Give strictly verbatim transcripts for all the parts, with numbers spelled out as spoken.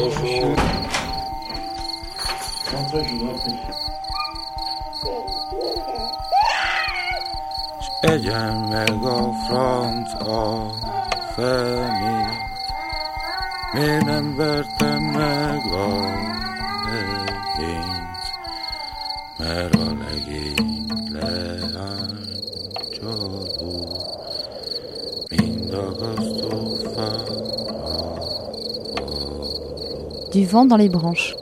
Bonjour. Egyen meg a franc a fenét, miért nem vertem meg a legényt, mert a legény leánycsaló, mind agasztó fára való. Du vent dans les branches.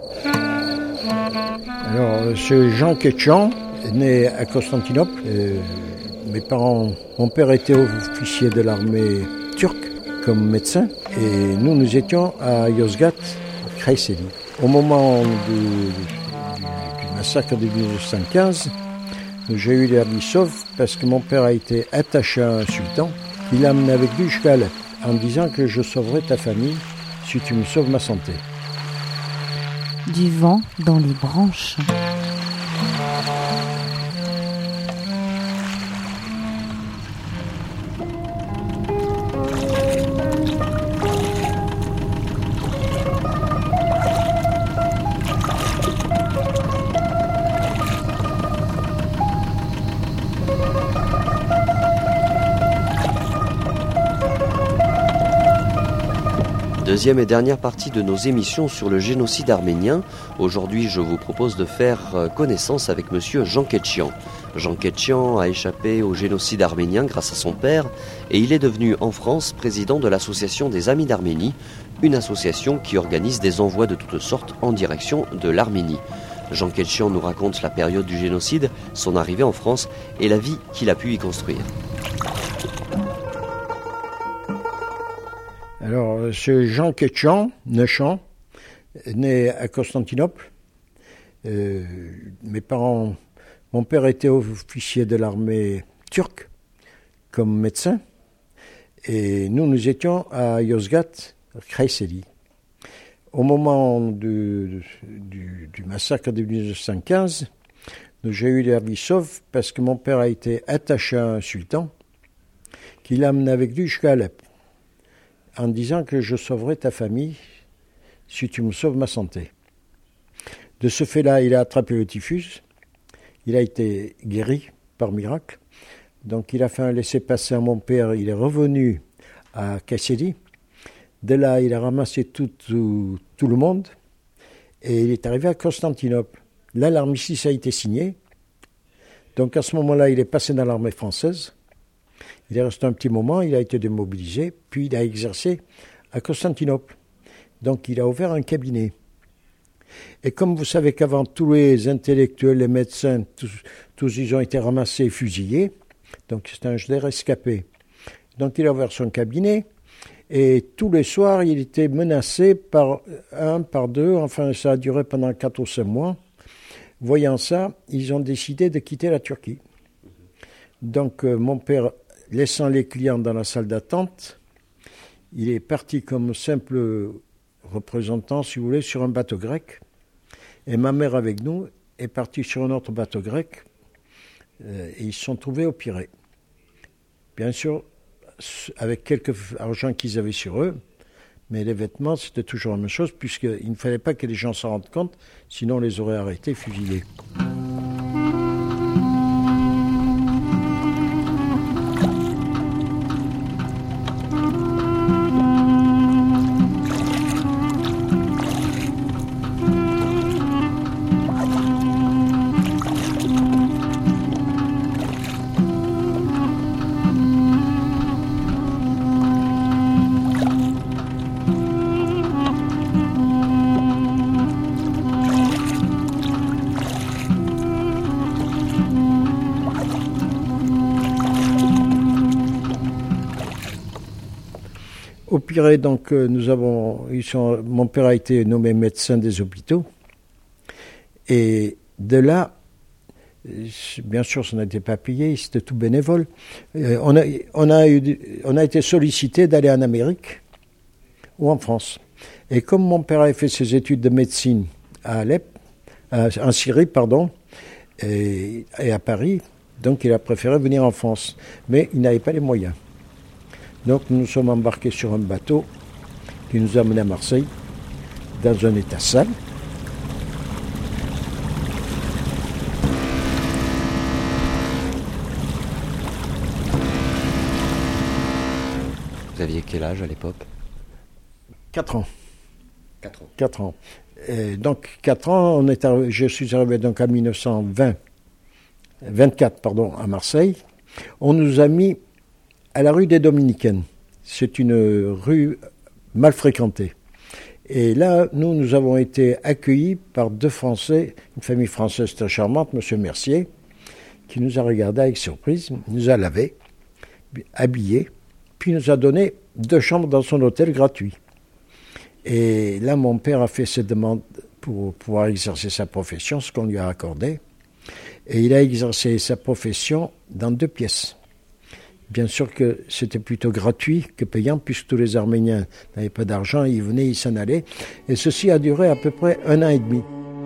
Alors, c'est Jean Ketchan, né à Constantinople. Euh, mes parents, mon père était officier de l'armée turque comme médecin, et nous, nous étions à Yozgat, Kayseri. Au moment du, du, du massacre de mille neuf cent quinze, j'ai eu la vie sauve parce que mon père a été attaché à un sultan. Il l'a amené avec lui jusqu'à Alep en disant que je sauverai ta famille si tu me sauves ma santé. Du vent dans les branches. Deuxième et dernière partie de nos émissions sur le génocide arménien. Aujourd'hui, je vous propose de faire connaissance avec monsieur Jean Ketchian. Jean Ketchian a échappé au génocide arménien grâce à son père et il est devenu en France président de l'association des Amis d'Arménie, une association qui organise des envois de toutes sortes en direction de l'Arménie. Jean Ketchian nous raconte la période du génocide, son arrivée en France et la vie qu'il a pu y construire. Alors, c'est Jean Ketchan, Nechan, né à Constantinople. Euh, mes parents, mon père était officier de l'armée turque comme médecin, et nous, nous étions à Yozgat, Kayseri. Au moment du, du, du massacre de mille neuf cent quinze, j'ai eu la vie sauve parce que mon père a été attaché à un sultan qui l'a amené avec lui jusqu'à Alep en disant que je sauverai ta famille si tu me sauves ma santé. De ce fait-là, il a attrapé le typhus, il a été guéri par miracle, donc il a fait un laissez-passer à mon père, il est revenu à Kayseri. De là, il a ramassé tout, tout, tout le monde et il est arrivé à Constantinople. Là, l'armistice a été signé, donc à ce moment-là, il est passé dans l'armée française. Il est resté un petit moment, il a été démobilisé, puis il a exercé à Constantinople. Donc il a ouvert un cabinet. Et comme vous savez qu'avant, tous les intellectuels, les médecins, tous, tous ils ont été ramassés et fusillés, donc c'est un rescapé. Donc il a ouvert son cabinet, et tous les soirs, il était menacé par un, par deux, enfin ça a duré pendant quatre ou cinq mois. Voyant ça, ils ont décidé de quitter la Turquie. Donc euh, mon père, laissant les clients dans la salle d'attente, il est parti comme simple représentant, si vous voulez, sur un bateau grec. Et ma mère, avec nous, est partie sur un autre bateau grec. Euh, et ils se sont trouvés au Pirée. Bien sûr, avec quelques argent qu'ils avaient sur eux, mais les vêtements, c'était toujours la même chose, puisqu'il ne fallait pas que les gens s'en rendent compte, sinon on les aurait arrêtés, fusillés. Au Pirée, donc, nous avons, ils sont, mon père a été nommé médecin des hôpitaux. Et de là, bien sûr, ça n'était pas payé, c'était tout bénévole. On a, on a, eu, on a été sollicité d'aller en Amérique ou en France. Et comme mon père avait fait ses études de médecine à Alep, en Syrie, pardon, et, et à Paris, donc il a préféré venir en France. Mais il n'avait pas les moyens. Donc nous nous sommes embarqués sur un bateau qui nous a amenés à Marseille. dans un état sale. Vous aviez quel âge à l'époque? Quatre ans. Quatre ans. Quatre ans. Et donc, quatre ans, on est arrivé, je suis arrivé donc en mille neuf cent vingt, vingt-quatre pardon, à Marseille. On nous a mis à la rue des Dominicaines. C'est une rue mal fréquentée. Et là, nous, nous avons été accueillis par deux Français, une famille française très charmante, M. Mercier, qui nous a regardés avec surprise, nous a lavé, habillés, puis nous a donné deux chambres dans son hôtel gratuit. Et là, mon père a fait ses demandes pour pouvoir exercer sa profession, ce qu'on lui a accordé. Et il a exercé sa profession dans deux pièces. Bien sûr que c'était plutôt gratuit que payant, puisque tous les Arméniens n'avaient pas d'argent, ils venaient, ils s'en allaient. Et ceci a duré à peu près un an et demi.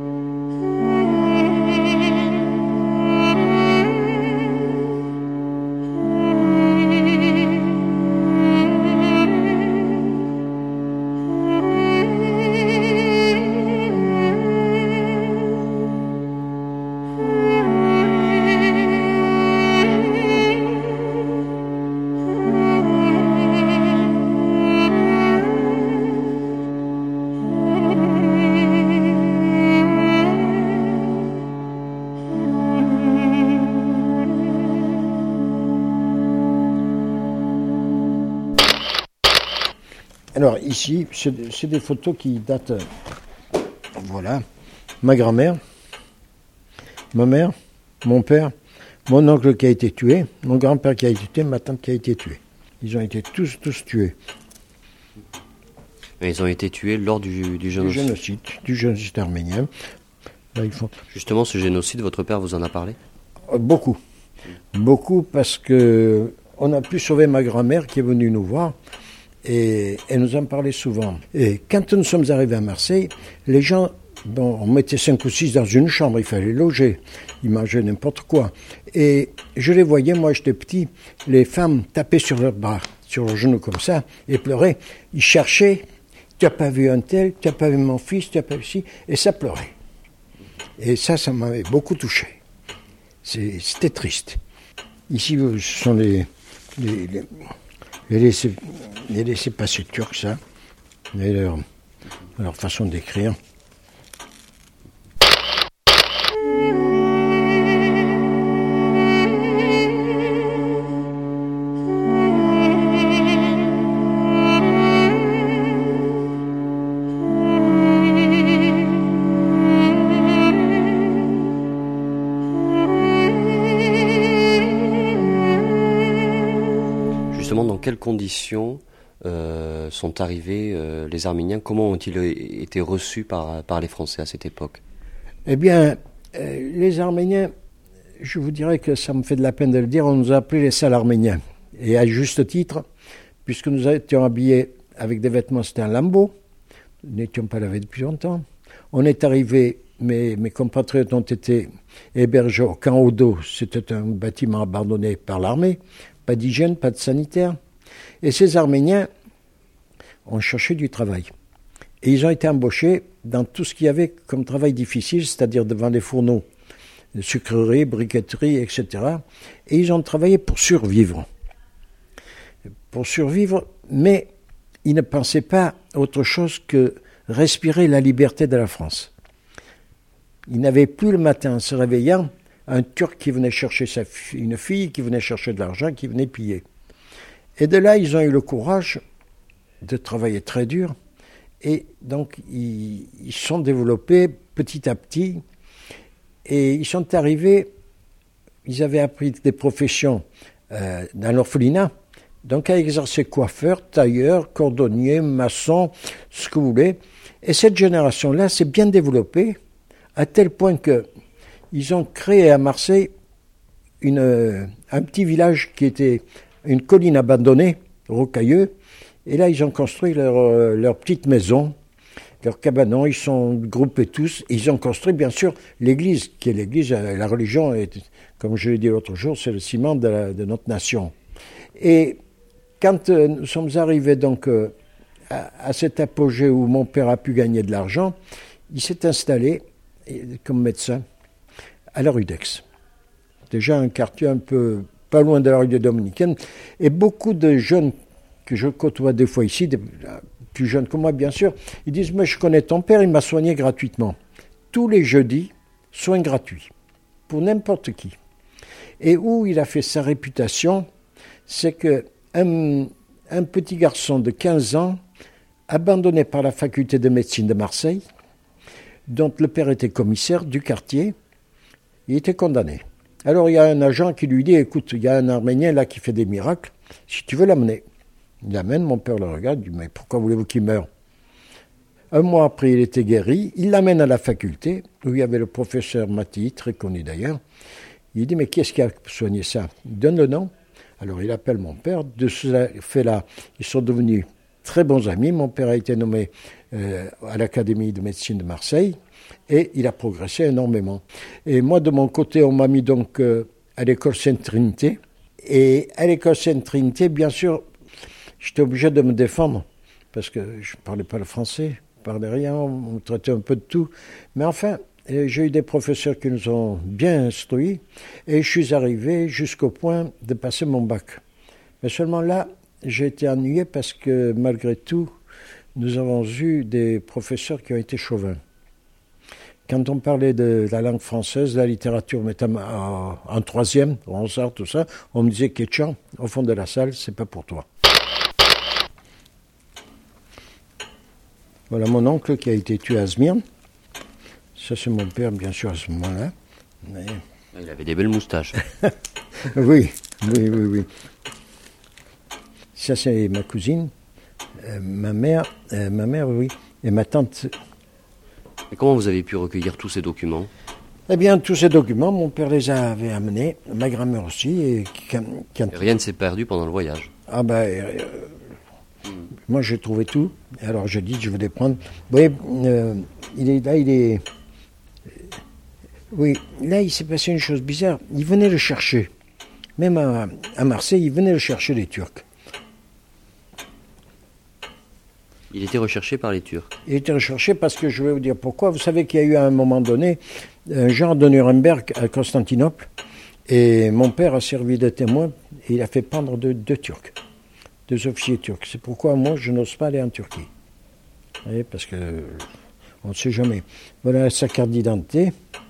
Alors ici, c'est, c'est des photos qui datent, euh, voilà, ma grand-mère, ma mère, mon père, mon oncle qui a été tué, mon grand-père qui a été tué, ma tante qui a été tuée. Ils ont été tous, tous tués. Et ils ont été tués lors du, du génocide. Du génocide, du génocide arménien. Là, ils font... Justement, ce génocide, votre père vous en a parlé? Beaucoup, beaucoup parce que on a pu sauver ma grand-mère qui est venue nous voir. Et elle nous en parlait souvent. Et quand nous sommes arrivés à Marseille, les gens, bon, on mettait cinq ou six dans une chambre, il fallait loger, ils mangeaient n'importe quoi. Et je les voyais, moi j'étais petit, les femmes tapaient sur leurs bras, sur leurs genoux comme ça, et pleuraient. Ils cherchaient, tu n'as pas vu un tel, tu n'as pas vu mon fils, tu n'as pas vu ci, et ça pleurait. Et ça, ça m'avait beaucoup touché. C'est, c'était triste. Ici, ce sont les... les, les Les laisser, les laisser passer turcs, ça, et leur, leur façon d'écrire. Dans quelles conditions euh, sont arrivés euh, les Arméniens? Comment ont-ils été reçus par, par les Français à cette époque? Eh bien, euh, les Arméniens, je vous dirais que ça me fait de la peine de le dire, on nous a appelés les sales Arméniens. Et à juste titre, puisque nous étions habillés avec des vêtements, c'était un lambeau, nous n'étions pas lavés depuis longtemps. On est arrivés, mes, mes compatriotes ont été hébergés au camp Odo, c'était un bâtiment abandonné par l'armée. Pas d'hygiène, pas de sanitaire. Et ces Arméniens ont cherché du travail. Et ils ont été embauchés dans tout ce qu'il y avait comme travail difficile, c'est-à-dire devant les fourneaux, sucreries, briqueteries, et cetera. Et ils ont travaillé pour survivre. Pour survivre, mais ils ne pensaient pas à autre chose que respirer la liberté de la France. Ils n'avaient plus le matin, en se réveillant, un Turc qui venait chercher sa fi- une fille, qui venait chercher de l'argent, qui venait piller. Et de là, ils ont eu le courage de travailler très dur. Et donc, ils, ils sont développés petit à petit. Et ils sont arrivés, ils avaient appris des professions euh, dans l'orphelinat. Donc, à exercer coiffeur, tailleur, cordonnier, maçon, ce que vous voulez. Et cette génération-là s'est bien développée, à tel point que ils ont créé à Marseille une, euh, un petit village qui était une colline abandonnée, rocailleux. Et là, ils ont construit leur, euh, leur petite maison, leur cabanon. Ils sont groupés tous. Ils ont construit, bien sûr, l'église, qui est l'église, euh, la religion, est, comme je l'ai dit l'autre jour, c'est le ciment de, la, de notre nation. Et quand euh, nous sommes arrivés donc euh, à, à cet apogée où mon père a pu gagner de l'argent, il s'est installé comme médecin à la rue d'Aix. Déjà un quartier un peu pas loin de la rue des Dominicaines. Et beaucoup de jeunes que je côtoie des fois ici, des plus jeunes que moi bien sûr, ils disent « Mais je connais ton père, il m'a soigné gratuitement. » Tous les jeudis, soins gratuits, pour n'importe qui. Et où il a fait sa réputation, c'est que un, un petit garçon de quinze ans, abandonné par la faculté de médecine de Marseille, dont le père était commissaire du quartier, il était condamné. Alors il y a un agent qui lui dit « Écoute, il y a un Arménien là qui fait des miracles, si tu veux l'amener. » Il l'amène, mon père le regarde, il dit « Mais pourquoi voulez-vous qu'il meure ?» Un mois après, il était guéri, il l'amène à la faculté, où il y avait le professeur Maty, très connu d'ailleurs. Il dit « Mais qui est-ce qui a soigné ça ?» Il donne le nom. Alors il appelle mon père. De ce fait-là, ils sont devenus très bons amis. Mon père a été nommé euh, à l'Académie de médecine de Marseille et il a progressé énormément. Et moi, de mon côté, on m'a mis donc euh, à l'école Sainte-Trinité. Et à l'école Sainte-Trinité, bien sûr, j'étais obligé de me défendre parce que je ne parlais pas le français, je ne parlais rien, on me traitait un peu de tout. Mais enfin, j'ai eu des professeurs qui nous ont bien instruits et je suis arrivé jusqu'au point de passer mon bac. Mais seulement là, j'ai été ennuyé parce que malgré tout, nous avons eu des professeurs qui ont été chauvins. Quand on parlait de la langue française, de la littérature, en, en troisième, Ronsard, tout ça, on me disait « Ketchan, au fond de la salle, c'est pas pour toi ». Voilà mon oncle qui a été tué à Smyrne. Ça, c'est mon père, bien sûr, à ce moment-là. Mais... Il avait des belles moustaches. oui, oui, oui, oui. Ça, c'est ma cousine. Euh, ma mère, euh, ma mère, oui. Et ma tante... Et comment vous avez pu recueillir tous ces documents ? Eh bien, tous ces documents, mon père les avait amenés, ma grand-mère aussi. Et quand, quand... Et rien ne s'est perdu pendant le voyage. Ah ben, euh, hmm. moi j'ai trouvé tout. Alors je dis, je vais les prendre. Vous voyez, euh, il est là, il est... Oui, là il s'est passé une chose bizarre. Ils venaient le chercher. Même à, à Marseille, ils venaient le chercher, les Turcs. Il était recherché par les Turcs. Il était recherché parce que je vais vous dire pourquoi. Vous savez qu'il y a eu à un moment donné un genre de Nuremberg à Constantinople et mon père a servi de témoin et il a fait pendre deux, deux Turcs, deux officiers turcs. C'est pourquoi moi je n'ose pas aller en Turquie. Vous voyez, parce que on ne sait jamais. Voilà sa carte d'identité.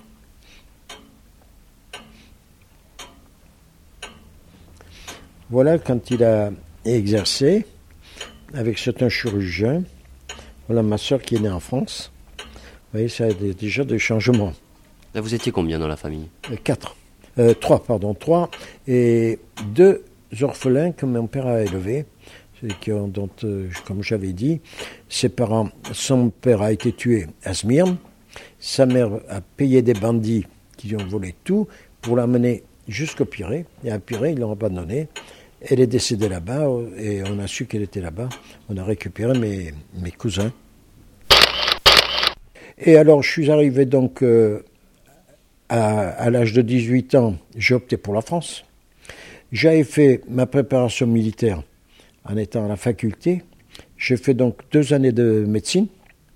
Voilà quand il a exercé. Avec certains chirurgiens. Voilà ma soeur qui est née en France. Vous voyez, ça a déjà des changements. Là, vous étiez combien dans la famille ? euh, Quatre. Euh, trois, pardon. Trois. Et deux orphelins que mon père a élevés. Qui ont, dont, euh, comme j'avais dit, ses parents, son père a été tué à Smyrne. Sa mère a payé des bandits qui lui ont volé tout pour l'amener jusqu'au Pirée. Et à Pirée, ils l'ont abandonné. Elle est décédée là-bas et on a su qu'elle était là-bas. On a récupéré mes, mes cousins. Et alors, je suis arrivé donc euh, à, à l'âge de dix-huit ans, j'ai opté pour la France. J'avais fait ma préparation militaire en étant à la faculté. J'ai fait donc deux années de médecine.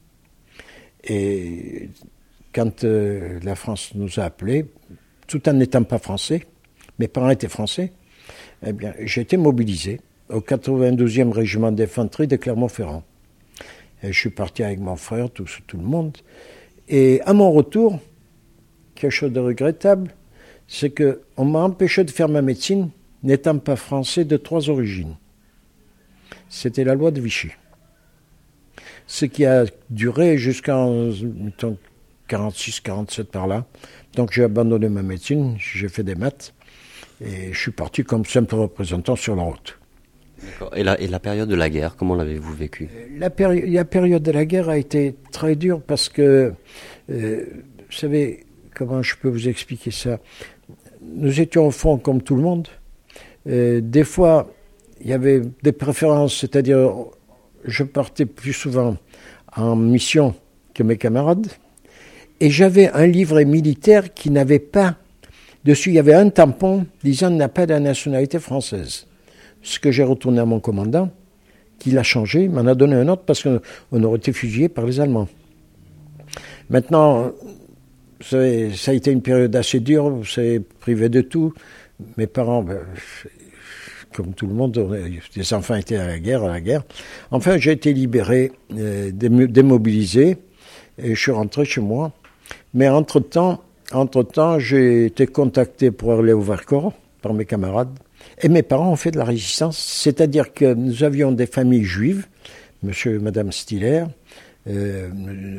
Et quand euh, la France nous a appelés, tout en n'étant pas français, mes parents étaient français, eh bien, j'ai été mobilisé au quatre-vingt-douzième régiment d'infanterie de Clermont-Ferrand. Et je suis parti avec mon frère, tout, tout le monde. Et à mon retour, quelque chose de regrettable, c'est qu'on m'a empêché de faire ma médecine, n'étant pas français de trois origines. C'était la loi de Vichy. Ce qui a duré jusqu'en quarante-six quarante-sept par là. Donc j'ai abandonné ma médecine, j'ai fait des maths. Et je suis parti comme simple représentant sur la route. D'accord. Et la, et la période de la guerre, comment l'avez-vous vécue ? la, péri- la période de la guerre a été très dure parce que, euh, vous savez, comment je peux vous expliquer ça ? Nous étions au front comme tout le monde. Euh, des fois, il y avait des préférences, c'est-à-dire je partais plus souvent en mission que mes camarades. Et j'avais un livret militaire qui n'avait pas... Dessus, il y avait un tampon disant « n'a pas de nationalité française ». Ce que j'ai retourné à mon commandant, qui l'a changé, il m'en a donné un autre parce qu'on aurait été fusillés par les Allemands. Maintenant, ça a été une période assez dure, vous savez, privé de tout. Mes parents, ben, comme tout le monde, les enfants étaient à la guerre, à la guerre. Enfin, j'ai été libéré, euh, démobilisé, et je suis rentré chez moi. Mais entre-temps, entre-temps, j'ai été contacté pour aller au Vercors par mes camarades. Et mes parents ont fait de la résistance, c'est-à-dire que nous avions des familles juives, monsieur et madame Stiller, euh,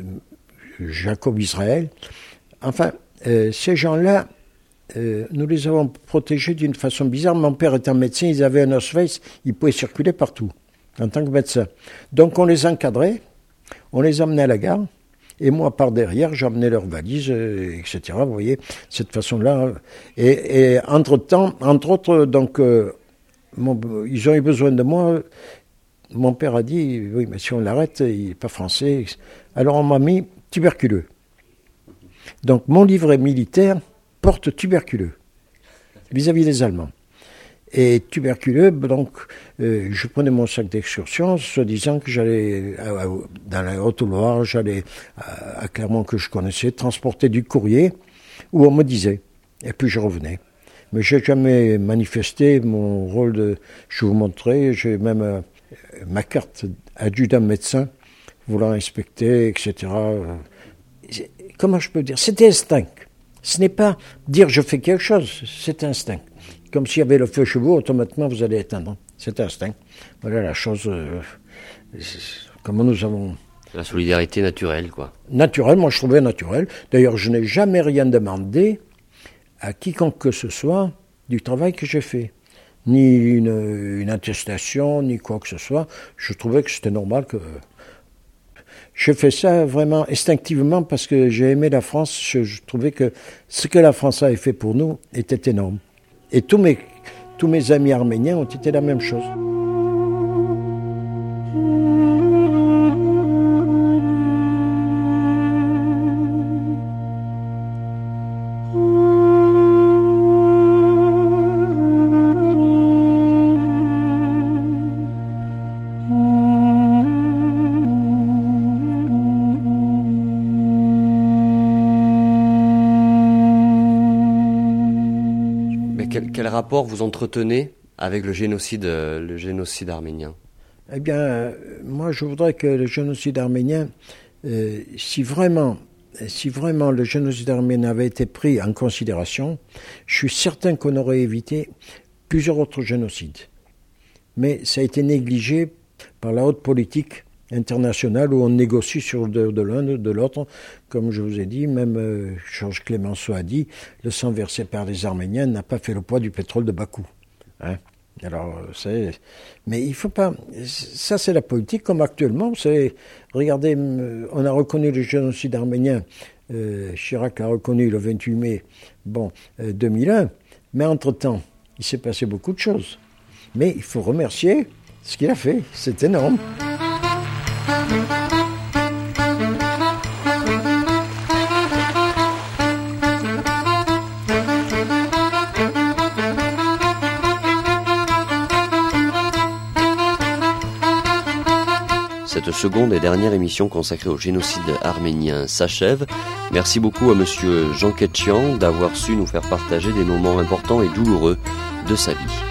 Jacob Israël. Enfin, euh, ces gens-là, euh, nous les avons protégés d'une façon bizarre. Mon père étant médecin, ils avaient un Ausweis, ils pouvaient circuler partout, en tant que médecin. Donc on les encadrait, on les emmenait à la gare, et moi par derrière, j'emmenais leurs valises, euh, et cetera. Vous voyez, cette façon-là. Et, et entre-temps, entre autres, donc, euh, mon, ils ont eu besoin de moi. Mon père a dit, oui, mais si on l'arrête, il n'est pas français. Alors on m'a mis tuberculeux. Donc mon livret militaire porte tuberculeux vis-à-vis des Allemands. Et tuberculeux, donc euh, je prenais mon sac d'excursion, soi-disant que j'allais euh, dans la Haute-Loire, j'allais à, à Clermont que je connaissais, transporter du courrier, où on me disait. Et puis je revenais. Mais je n'ai jamais manifesté mon rôle de... Je vous montrais, j'ai même euh, ma carte adjudant médecin, voulant inspecter, et cetera. Comment je peux dire? C'était instinct. Ce n'est pas dire je fais quelque chose, c'est instinct. Comme s'il y avait le feu chez vous, automatiquement vous allez éteindre. C'est instinct. Voilà la chose, euh, comment nous avons... La solidarité naturelle, quoi. Naturelle, moi je trouvais naturel. D'ailleurs, je n'ai jamais rien demandé à quiconque que ce soit du travail que j'ai fait. Ni une, une attestation, ni quoi que ce soit. Je trouvais que c'était normal que... Je fais ça vraiment instinctivement parce que j'ai aimé la France. Je, je trouvais que ce que la France avait fait pour nous était énorme. Et tous mes, tous mes amis arméniens ont été la même chose. Quel rapport vous entretenez avec le génocide, le génocide arménien? Eh bien, euh, moi je voudrais que le génocide arménien, euh, si vraiment, si vraiment le génocide arménien avait été pris en considération, je suis certain qu'on aurait évité plusieurs autres génocides. Mais ça a été négligé par la haute politique internationale où on négocie sur de, de l'un de l'autre. Comme je vous ai dit, même euh, Georges Clemenceau a dit, le sang versé par les Arméniens n'a pas fait le poids du pétrole de Bakou. Hein? Alors, c'est... Mais il faut pas... Ça, c'est la politique, comme actuellement. C'est... Regardez, on a reconnu le génocide arménien. Euh, Chirac a reconnu le vingt-huit mai bon, euh, deux mille un. Mais entre-temps, il s'est passé beaucoup de choses. Mais il faut remercier ce qu'il a fait. C'est énorme. Cette seconde et dernière émission consacrée au génocide arménien s'achève. Merci beaucoup à monsieur Jean Ketchian d'avoir su nous faire partager des moments importants et douloureux de sa vie.